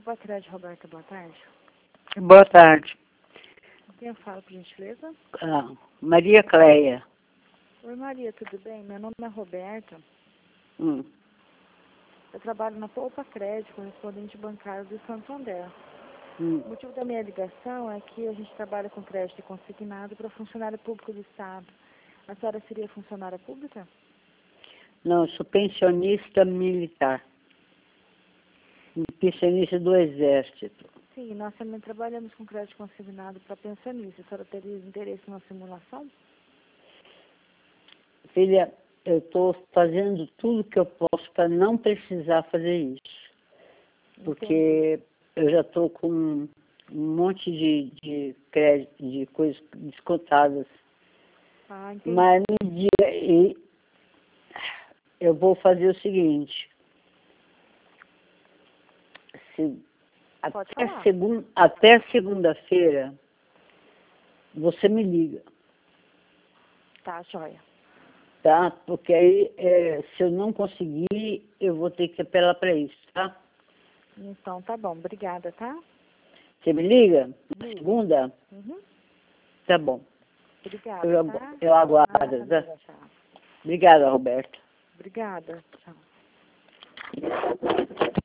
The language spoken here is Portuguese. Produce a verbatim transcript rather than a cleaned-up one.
Pacred, Roberta, boa tarde. Boa tarde. Quem eu falo, por gentileza? Ah, Maria Cleia. Oi, Maria, tudo bem? Meu nome é Roberta. Hum. Eu trabalho na Poupa Crédito, correspondente bancário do Santander. Hum. O motivo da minha ligação é que a gente trabalha com crédito consignado para funcionário público do Estado. A senhora seria funcionária pública? Não, eu sou pensionista militar. Pensionista do Exército. Sim, nós também trabalhamos com crédito consignado para pensionista. A senhora teria interesse numa simulação? Filha, eu estou fazendo tudo que eu posso para não precisar fazer isso. Porque Entendi. eu já estou com um monte de, de crédito, de coisas descontadas. Ah, entendi. Mas no dia, e eu vou fazer o seguinte. Se, Pode até falar. segun, até segunda-feira, você me liga. Tá, joia. Tá? Porque aí, é, se eu não conseguir, eu vou ter que apelar para isso, tá? Então, tá bom. Obrigada, tá? Você me liga? Liga. Segunda? Uhum. Tá bom. Obrigada, Eu, agu- tá? eu aguardo, Ah, tá? tchau. Obrigada, Roberto. Obrigada. Tchau.